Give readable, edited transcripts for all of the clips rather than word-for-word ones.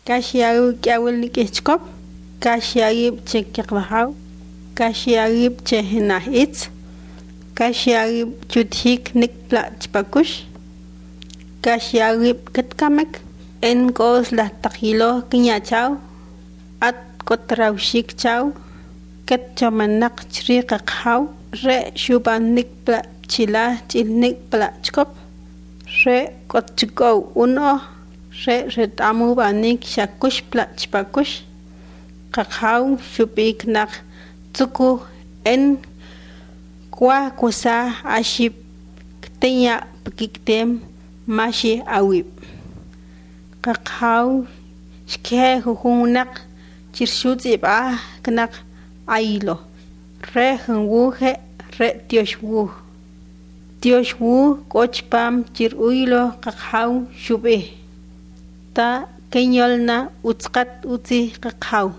Kashiagib kiawilnik ichkop, kashiagib chekiqlahaw, kashiagib chehinahitz, kashiagib chuthik nikpla chpakush, kashiagib ketkamek, en kos la takilo kinyachaw, at kotrawshik chaw, ket chamanak chriqaqhaw, re shuban nikpla chila chil nikpla chkop, re kotchikow uno, re tamu banik shakush pla chpakush, qaqhaw shubik nak tsuku en kwa kusa ashib ktenya pikiktem mashi awib. Qaqhaw shke huhunak chirshutziba knak aylo, re hunwuhe re tioshwu. Tioshwu kochpam chir uylo qaqhaw shubih. Ta kenyolna utzqat utzi qaqhaw.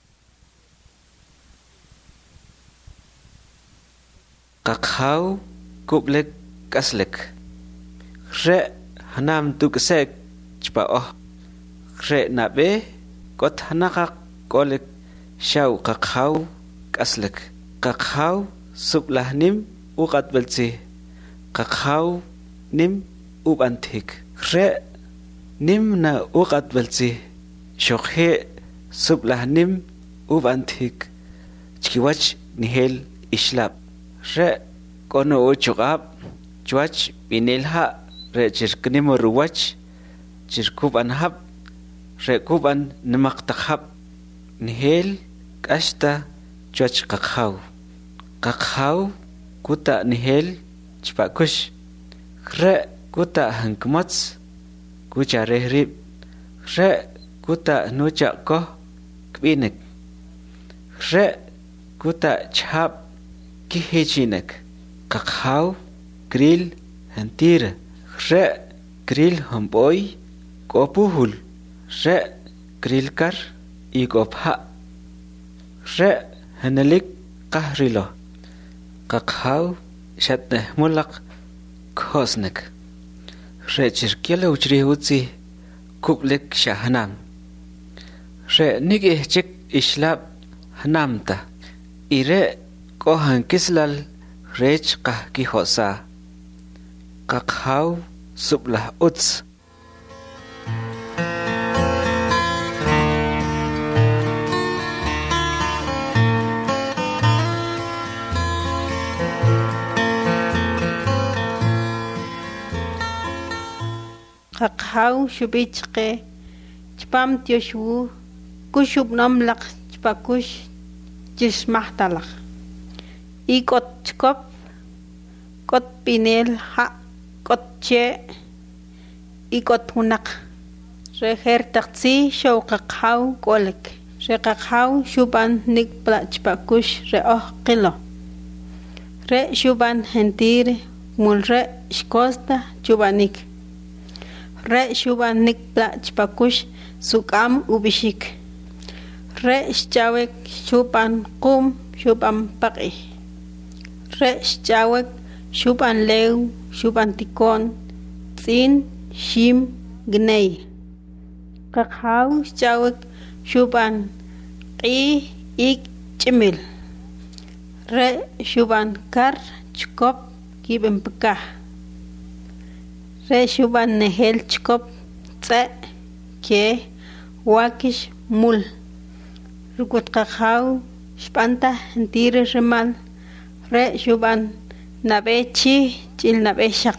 Qaqhaw kublek kaslek. Re hanam tuksek chpaoh. Re nabe kot hanakak kolek shaw qaqhaw kaslek. Qaqhaw sublahnim uqat belzi. Qaqhaw nim ubantik. Re nim na uqat belzi. Shokhe sublahnim ubantik. Chkiwach nihel ishlab. Re kono uchugab chwach binilha re chirknimo ruwach chirkuban hab re kuban nimaqtaqhab nihel kashta chwach qaqhaw qaqhaw kuta nihel chpakush re kuta hankmats kucha rehrib re kuta nucha ko kbinek re kuta chhab kihichinek qaqhaw grill hantira re grill homboy kopuhul re grill kar ikopha re hanalik qahrilo qaqhaw shatne mulaq khosnek re chirkela uchri utzi kublek shahanam re nige chik ishlab hanamta ire kohan kislal rech qah kihosa qaqhaw sublah uts qaqhaw shubichqe chpam tioshwu kushub nomlaq chpakush chismahtalaq ikot chkop kot pinel ha kot che ikot hunak re her taqsi shaw qaqhaw kolek re qaqhaw shuban nikpla chpakush re qilo re shuban hentir mul re shkosta chubanik re shuban nikpla chpakush sukam ubishik re shchawek shuban qum shuban paqi re shchawek shuban lew shuban tikon tzin shim gnei qaqhaw shchawek shuban qi ik chimil re shuban kar chkop kiben pkah re shuban nehel chkop tse ke wakish mul rukut qaqhaw shpanta ntire rimal re shuban nabechi chil nabeshaq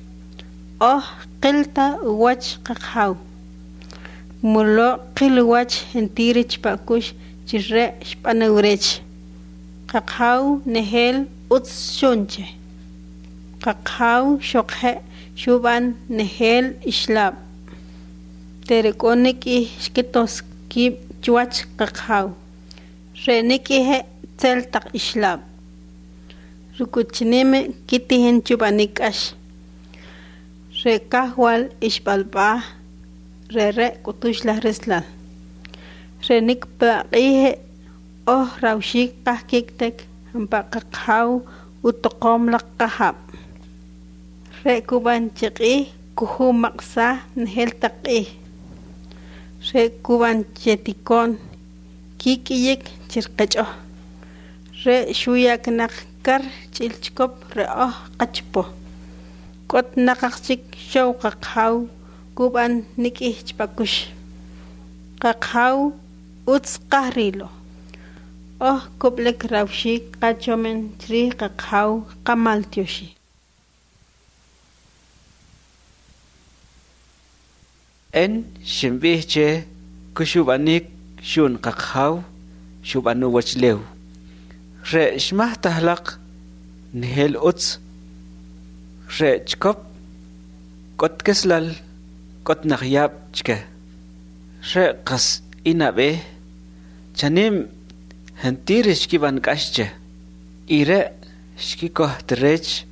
qilta wach qaqhaw mulo qil wach ntire chpakush chirre shpanawrech qaqhaw nehel utz shunche qaqhaw shokhe shuban nehel ishlab terekoniki shkitos kib chwach qaqhaw reniki he tseltaq ishlab rukuchinime kitihen chubanikash re kahwal ishbalba re kutushla reslal renik paqihe rawshik qahkiktek hampa qaqhaw utoqom laqahab re kuban chiqi kuhu maqsa nihel taqi re kuban chetikon kikiyek chirqecho re shuyak nakar chilchkop re qachpo kot nakachik show qaqhaw kuban nikih chpakush qaqhaw utz qahrilo koblek rawshik qachomen tri qaqhaw qamaltyoshi en shimbihche kushubanik shun qaqhaw shubanu wachlew re shmah tahlaq nihel utz re chkop kot keslal kot nakhyab chke re qas inabe chanim hentire shkiban kashche ire shkikoh trech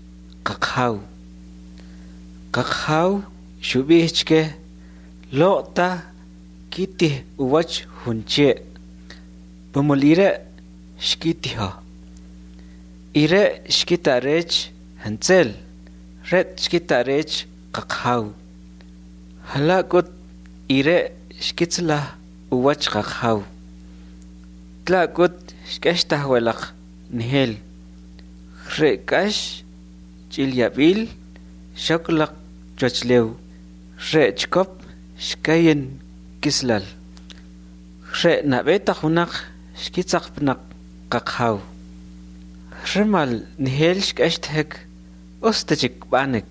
qaqhaw shubihchke Lota kitih uwach hunche pumulire shkitiha ire shkitarech hansel ret shkitarech qaqhaw halakut ire shkitzla uwach qaqhaw tlakut shkashtahwelaq nihel rekash chilyabil shoklaq chochlew rechkop shkayen kislal re nabeta hunaq shkitzaqpnaq qaqhaw rimal nihel shkashthek ostachik banek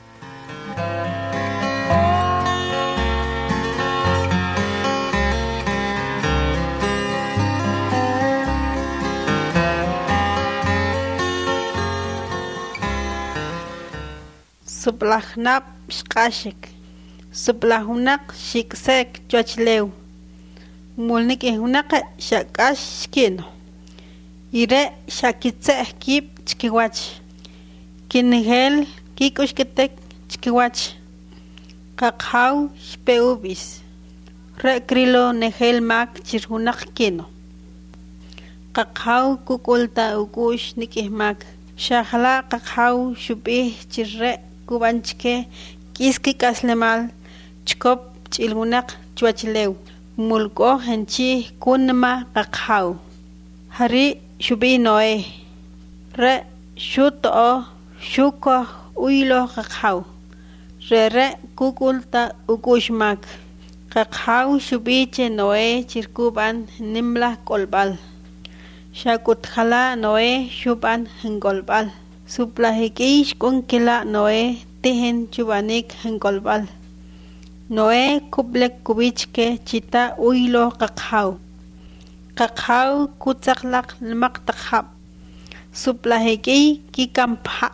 sublakhnap shqashik sublahunaq shiksek chochlew mulnik hunaq shakash shkino ire shakitseh kip chkiwach kinigel kikushketek chkiwach qaqhaw shpeubis rekrilo negel mak chirhunaq kino qaqhaw kukulta ukush nikihmak shahla qaqhaw shubih chirre kubanchke kiski kaslemal chkop chilgunaq chwachlew mulko henchi kunma qaqhaw hari shubi noe re shuto shuko uylo qaqhaw re kukulta ukushmak qaqhaw shubi che noe chirkuban nimla kolbal shakut khala noe shuban hengolbal suplahikish kunkila noe tehen chubanik hengolbal noe kublek kubichke chita uylo qaqhaw kutzaqlaq lmaqtaqhab suplahiki kikampha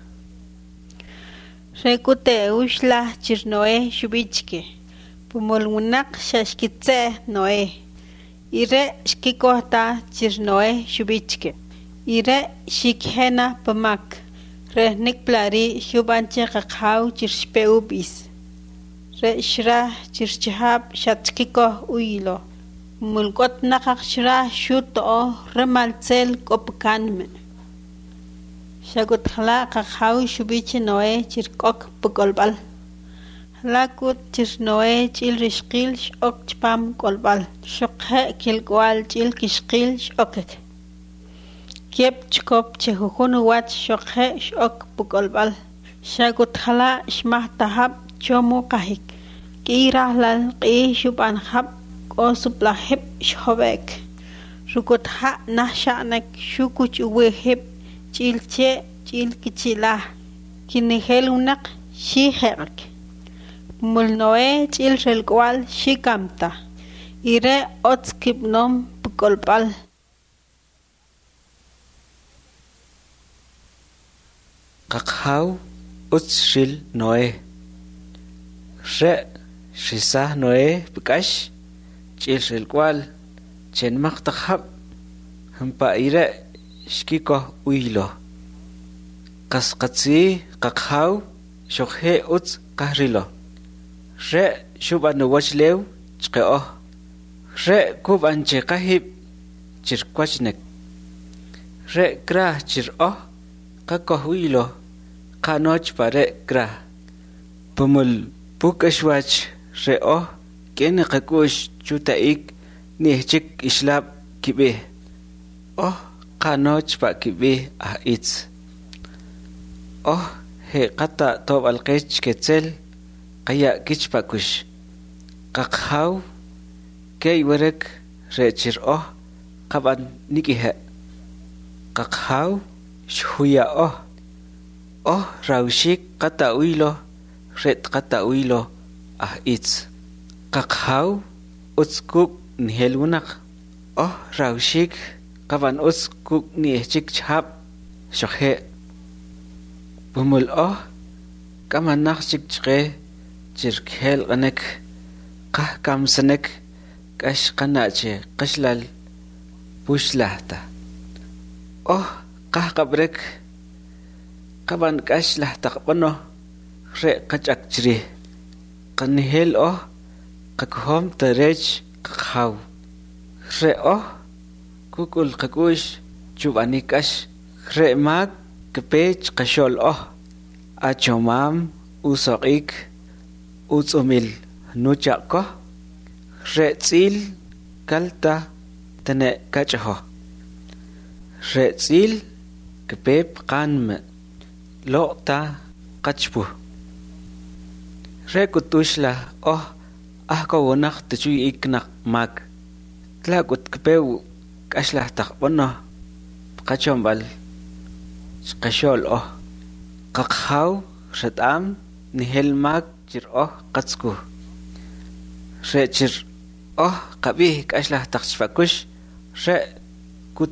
rekute ushla chirnoe shubichke pumolgunaq shashkitse noe ire shkikohta chirnoe shubichke ire shikhena pamak rehnik plari shubanche qaqhaw chirshpeubis re shra chirchhab shatskiko uylo mulkot naqaq shra shuto remaltsel kopkanme shagut khala qaqhaw shubiche noe chirkok pukolbal lakut chirnoe chil rishqil shok chpam kolbal shokhe kilkwal chil kishqil shokek Kiep chkop chehujun wach shokhe shok pukolbal shagut khala shmahtahab chomu kahik kirahlal qi shuban hab ko suplahib shobek rukut ha nahshanek shukuch wehib chilche chil kichila kinihel unak shihek mulnoe chil relkwal shikamta ire otskibnom pukolbal qaqhaw utzshil noe re shisah noe bikash chilshil kwal chen maqtaqhab hampa ire shkiko uylo qasqatsi qaqhaw shokhe utz qahrilo re shubanu wachlew chqe'o re kubanche qahib chirkwachnek re kra chir'o qakohwilo qanoch pare kra pumul pukashwach re'o kene qakush chutaik nihchik islab kibe qanoch pa kibe itz he qata tob alqech ketzel qaya kichpakush qaqhaw kay werek rechir qaban nikihe qaqhaw shuya rawshik qata uilo ret qata uilo itz qaqhaw utskuk nihelunaq rawshik qaban utskuk nihchik chhab shokhe bumul kamanaqchik chqe chirkhel qanek qah kamsanek kash qanache qashlal pushlahta qah qabrek qaban kashlahta qbano re qachak chri qanhel qakhom tarech qhaw re kukul qakush chubani kash re mag kpech qashol achomam usoqik utsumil nuchaqko re tsil kalta tane kachaho re tsil kpep qanme loqta qachpu re kutushla ahko wonaq tchui iknaq mag tlakut kpeu kashlah taqbono qachombal qashol qaqhaw shatam nihel mag chir qatsku re chir qabih kashlah taqchfakush re kut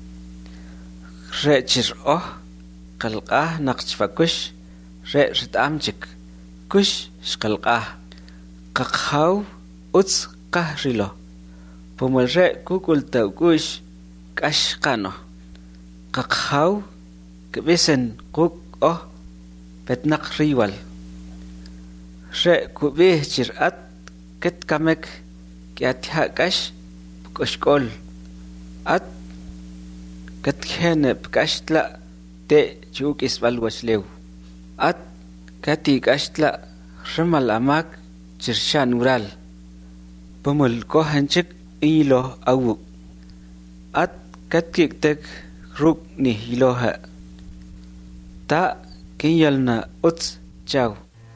re chir qalqah naqchfakush re shatamchik kush shqalqah qaqhaw uts qahrilo pumul re kukul tawkush kashqano qaqhaw kbesen quk petnaq riwal re kubih chirat ket kamek kiatha kash koshkol at ket khene kashla te chuk isbal washlew at kati kashla rimal amak chirshan ural pumul ko hanchik ilo awu at katkik ruk ni hiloha ta kinyalna uts chaw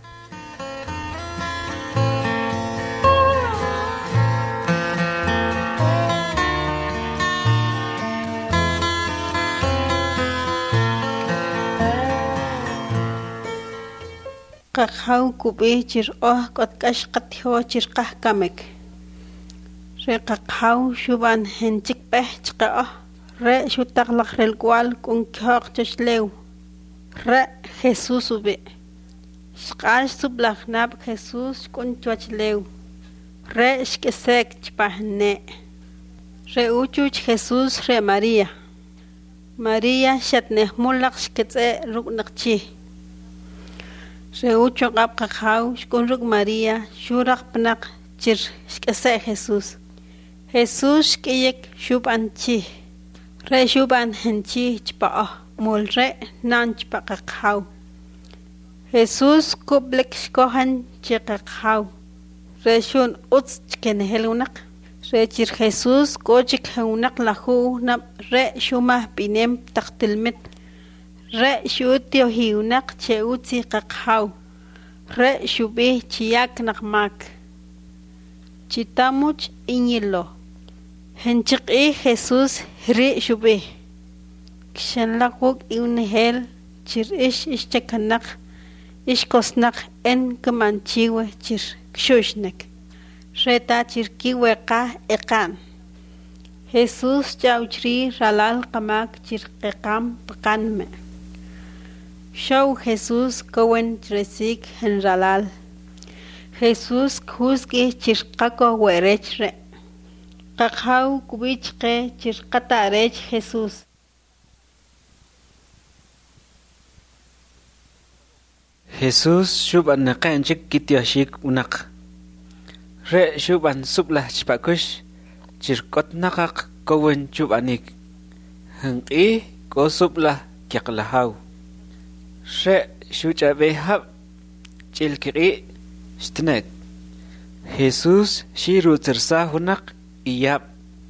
qaqhaw kubih chir qotkash qatho chir qah kamek re qaqhaw shuban henchik peh chqa re shutaqlaq rel kwal kun khaq chlew re Jesus ube shqash sublaq nab Jesus kun chlew re shkesek chpahne re uchuch Jesus re Maria shatne mulaq shketse ruknaqchi re uchu qab qaqhaw shkun ruk Maria shuraq pnaq chir shkese Jesus shkiyek shubanchi re shuban henchi chpa mul re nan chpa qaqhaw Jesus kublek shkohan chi qaqhaw re shun utz chkenhelunaq re chir Jesus kochik hunaq lahu nab re shumah pinem taqtilmet re shutio hiunaq che utzi qaqhaw re shubih chiyak naqmak chitamuch iñilo henchiqi Jesus ri shubih kshanlaquk iunhel chir ishchakanaq ishkosnaq en kamanchiwe chir kshushnek reta chir kiweqa eqan Jesus chawchri ralal qamak chir qeqam paqanme Show Jesus kowen resik en ralal Jesus khuski chirqako werechre qaqhaw kubichqe chirqatarech Jesus Jesus shuban naqanchik kityashik unaq re shuban sublah chpakush chirqot naqaq kowen chubanik hanqi ko sublah kyaqlahaw re shuchabe hab chilkiri stnek Jesus shiru tersa hunak iyap.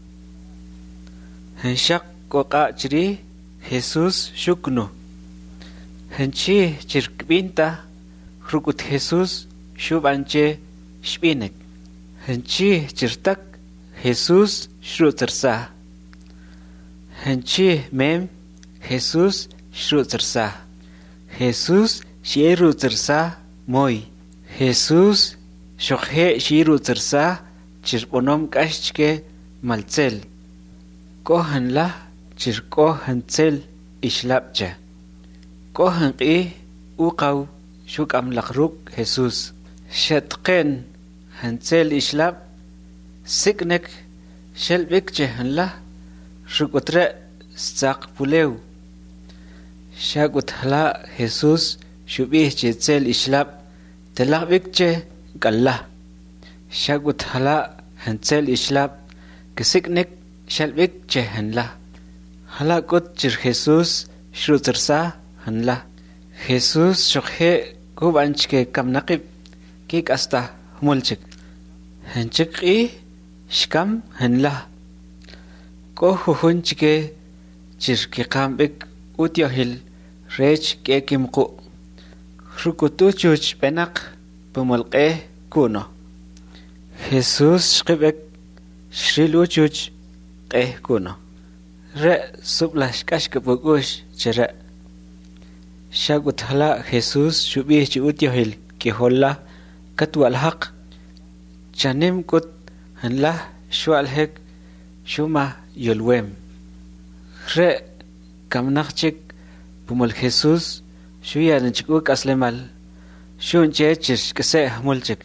Henshak koka jiri Jesus shukno. Henchi jirkbinta rukut Jesus shubanche shbinek. Henchi jirtak Jesus shru tersa. Henchi mem Jesus shru tersa. Jesus shiru tersa moy. Jesus shokhe shiru tersa chirponom kashchke maltzel. Kohan la chirkohan tzel ishlapcha. Kohan qi uqaw shukam lakruk Jesus. Shatqen hantzel ishlap siknek shelbikche hanla shukutre sak pulew. Shakut hala Jesus shubih tzel ishlap telakbikche galla. Shakut hala hantzel ishlap kisiknek shelbikche hanla. Hala kut chir Jesus shrutersa hanla. Jesus shokhe kubanchke kamnaqib kik asta humulchik. Hanchik shkam hanla. Ko huhunchke chirki kambik utyohil rech kekimku. Rukutuchuch penak pumulqe kuno. Jesus shkibek shriluchuch qeh kuno. Re sublash kashkapukush chira. Shagut hala Jesus shubih chi utyohil ki holla katwal haq. Chanim kut hanla shualhek shuma yulwem. Re kamnaqchik pumul Jesus shuya nanchikuk aslemal shunche chish kase hamulchik.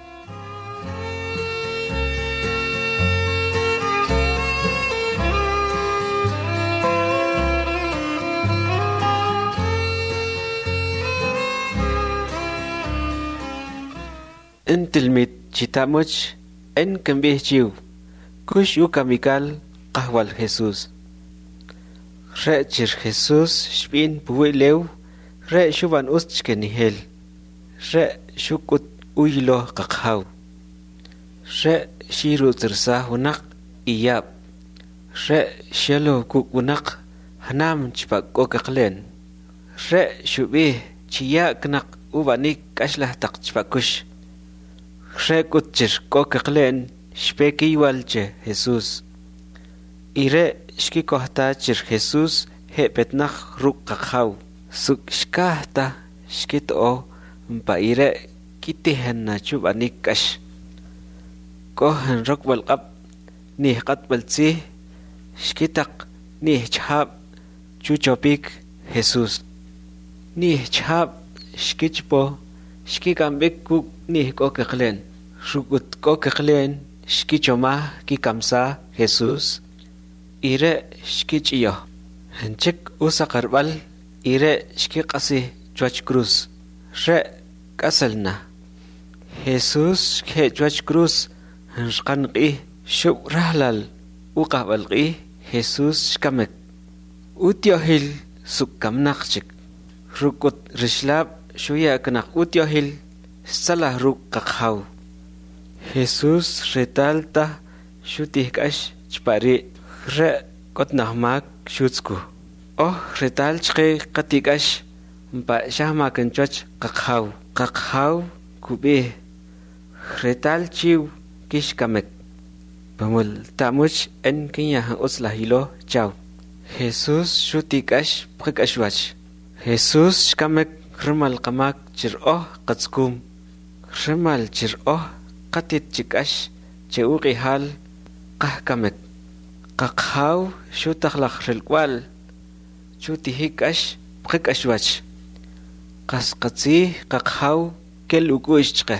Intilmit chitamuch en kambih chiu kush ukamikal qahwal Jesus. Re chir Jesus shbin puwilew re shuban ustchke nihel. Re shukut uylo qaqhaw. Re shiru tersa hunak iyab. Re shelo kukunak hanam chpak kokaklen. Re shubih chiya knak ubanik kashlah tak chpakush. Re kutchir kokaklen shpeki walche Jesus. Ire shki kohta chir Jesus he petnach ruk qaqhaw. Suk shkahta shkit o mpa ire kitihen na chubanik kash. Kohan rokwal qab nih qatbal tsih shkitak nih chhab chuchopik Jesus. Nih chhab shkichpo shkikambik kuk nih kokaklen. Rukut kokaklen shkichoma kikamsa Jesus. Ire shkichiyo. Hanchik usaqarbal ire shkiqasi chwach cruz. Re kasalna. Jesus shke chwach cruz hanshqanqi shub rahlal uqahbalqi Jesus shkamek. Utyohil sukkamnaqchik. Rukut rishlab shuya kanak utyohil salah ruk qaqhaw. Jesus retalta shutih kash chpari. Re kotnahmak shutsku. Oh retal chke katikash mpa shahmakan choch qaqhaw. Qaqhaw kubih. Retal chiw kish kamek. Pamul tamuch en kinyahan uslahilo chaw. Jesus shutikash prikashwach. Jesus shkamek rimal qamak chir oh qatskum. Rimal chir oh qatit chikash che uqihal qahkamek. Qaqhaw shutakhlaq rilkwal chutihikash prikashwach. Qasqatsi qaqhaw kel ukuishchqe.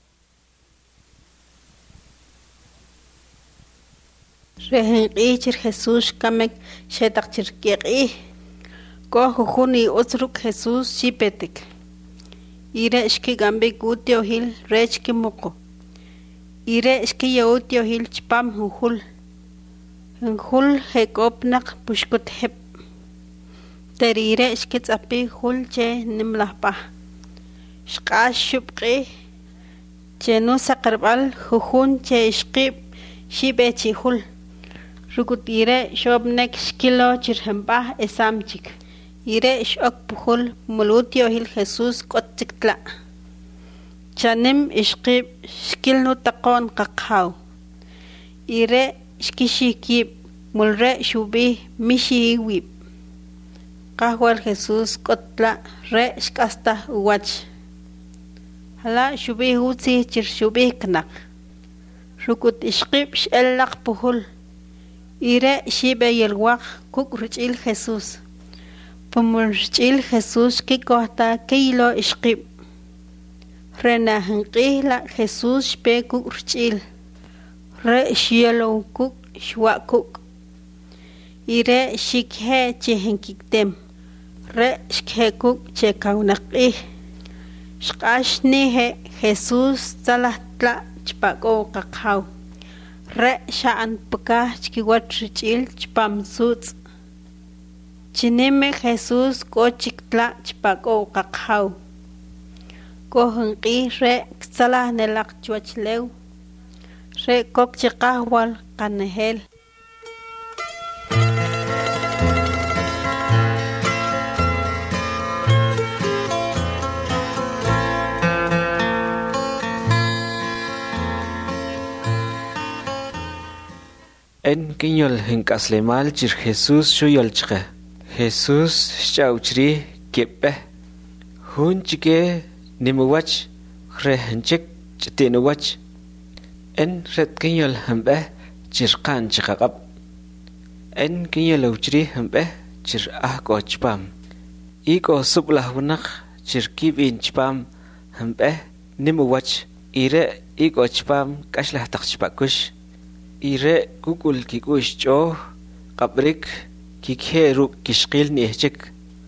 Rehenqi chir Jesus kamek shetak chir kiqi. Ko huni utsruk Jesus shipetik. Ire shki gambik utyohil rech kimuko. Ire shki yautyohil chpam huhul. Hul hekopnak pushkut hep. Terire shkits api hul che nimlahpa. Shqash shubqi chenu saqarbal jujun che ishqib shibe chihul rukut ire shobnek shkilo chirhempah esamchik ire shok puhul mulutio hil Jesus kotziktla chanim ishqib shkilnu taqon qaqhaw ire shkishikib mulre shubi mishi wib qahwal Jesus kotla re shkasta uwach hala shubi hutsi chir shubi knak rukut ishqib shellaq puhul ire shibe yelwaq kuk ruchil Jesus pumul ruchil Jesus kikohta keilo ishqib rena hanqihla Jesus shpe kuk ruchil re shielo kuk shwa kuk ire shikhe chehenkiktem re shkhe kuk che kaunaqih shqashnihe Jesus talatla chpako qaqhaw re sha'an paka chkiwat ruchil chpam sutz chinime Jesus ko chiktla chpako qaqhaw ko hanqi re ksalah nelaq chwachlew re kok chiqahwal qanehel En kinyol hinkaslemal chir Jesus shuyolchqa. Jesus shauchri kepe. Hun chike nimuwach rehenchik chitinuwach. En red kinyol hambe chir qan chikaqab. En kinyol uchri hambe chir ahko chpam. Iko sublah wunak chir kibin chpam hambe nimuwach. Ire iko chpam kashlah taqchpakush. ire kukul kikush cho qabrik kikhe ruk kishqil nihchik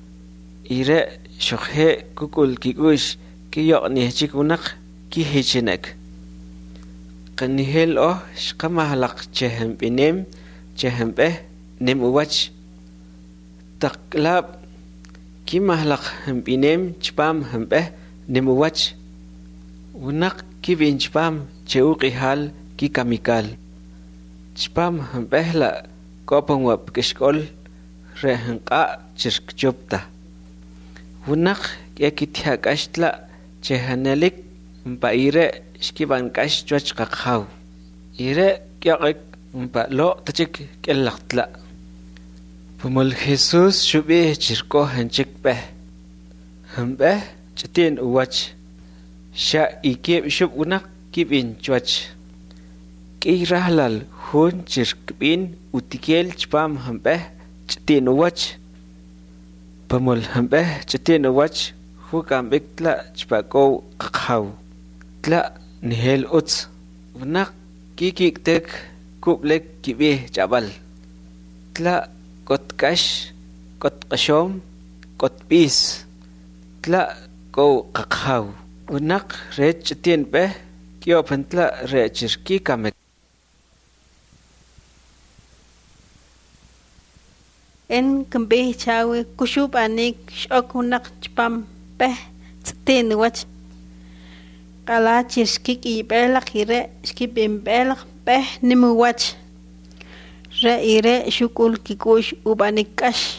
ire shokhe kukul kikush kiyok nihchik unak kihichinek qanihel oh shqamahlaq chehem binem chehem beh nemuwach taqlab kimahlaq binem chpam hembeh nemuwach unak kibin chpam cheuqihal kikamikal chpam behla kopang wap kishkol rehanqa chirkchopta hunak yakithya kashtla chehanelik mpaire shkiban kash chwach qaqhaw ire kyaqik mpa lo tachik kellaqtla pumul Jesus shubi chirko hanchik beh hambeh chitin uwach sha ikib shub unak kibin chwach kirahlal hun chirkbin utikel chpam hambeh chitinuwach pamul hambeh chitinuwach hukam biktla chpako qaqhaw tla nihel uts unak kikiktek kublek kibih chabal tla kotkash kotqashom kotpis tla ko qaqhaw unak re chitin beh kiopantla re chirki kamek en kambih chawe kushub anik shok hunak chpam peh tsitin wach qala chirskik ibelaq ire skibin belaq peh nimu wach re ire shukul kikush ubanik kash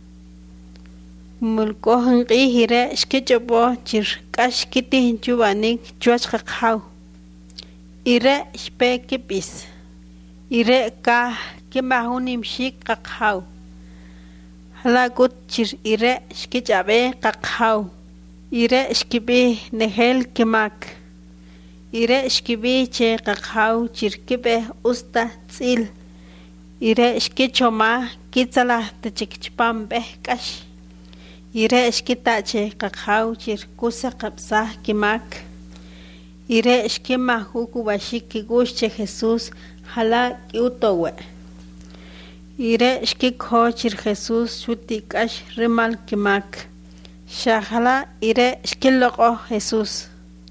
mulko hanqi ire skichobo chir kash kiti chubanik chwach qaqhaw ire shpe kipis ire ka kimahunim shik qaqhaw halakut chir ire shkichabe qaqhaw ire shkibi nehel kimak ire shkibi che qaqhaw chirkibe usta tsil ire shkichoma kitsala tachikchpam behkash ire shkita che qaqhaw chir kusa qabsah kimak ire shkima huku bashik kigush che Jesus hala kiutowe ire shkikho chir Jesus shuti kash rimal kimak shahala ire shkiloqo Jesus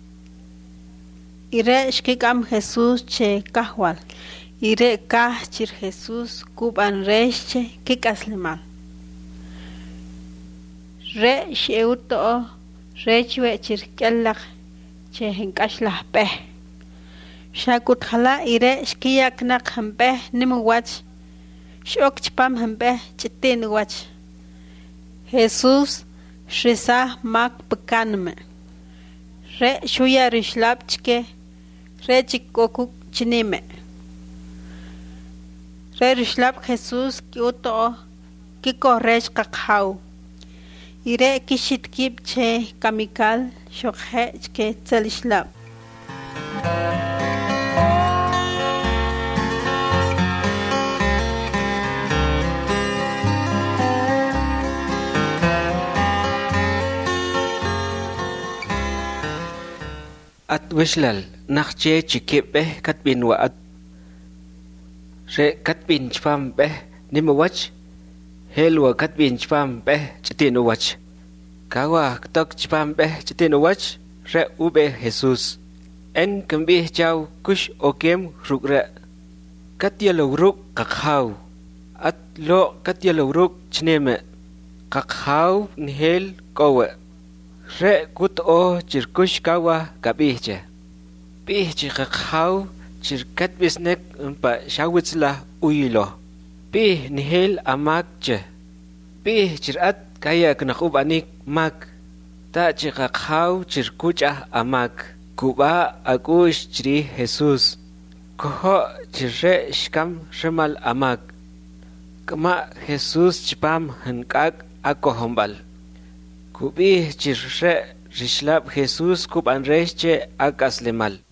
ire shkikam Jesus che kahwal ire kah chir Jesus kuban reche kikaslimal re sheuto rechwe chir kellaq che hinkashlah peh Shakuthala ire shkiyak nak hampe nimuwach. Shok chpam hampe chitin wach. Jesus shisa mak pekanme. Re shuya rishlapchke. Re chikokuk chinime. Re rishlap Jesus kiuto kiko resh kakhaw. Ire kishit kip che kamikal shokhe chke tselishlap. At wishlal nakche chikip katbin wa at re katbin chpam nimawach helwa katbin chpam chitinowach kawa tok chpam chitinowach re ube Jesus en kambi chau kush okem rukra katyalo ruk kakhaw at lo katyalo ruk chneme kakhaw nihel kowe re kuto chirkush kawa kabihche bihche kakhaw chirkat bisnek pa shawitzla uyilo bih nihel amakche bih chirat kaya knakubanik mak ta chikakhaw chirkucha amak kuba akush chri Jesus koho chirre shkam shemal amak kama Jesus chpam hankak akohombal kubi chirre rishlab Jesus kuban reche akaslemal